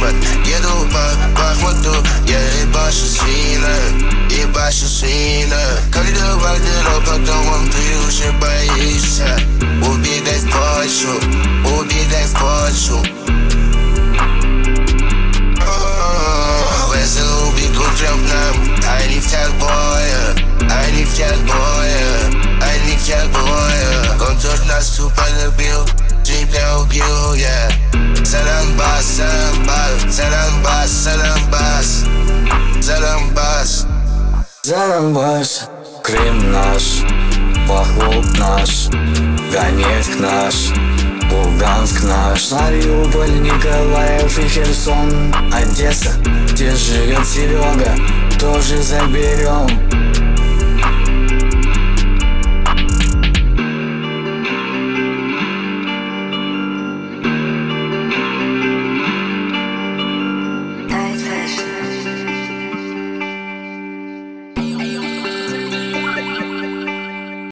Еду по Бахмуту, я ебашу свина. Когда войдет, потом он ты уже боишься. Убедай в Польшу. Весело бегут прям к нам. Они в тех боя. Он тоже нас тупо любил, тебя убил, yeah. Донбасс, Крым наш, Бахмут наш, Донецк наш, Луганск наш, Мариуполь, Николаев и Херсон, Одесса, где живет Серега, тоже заберем.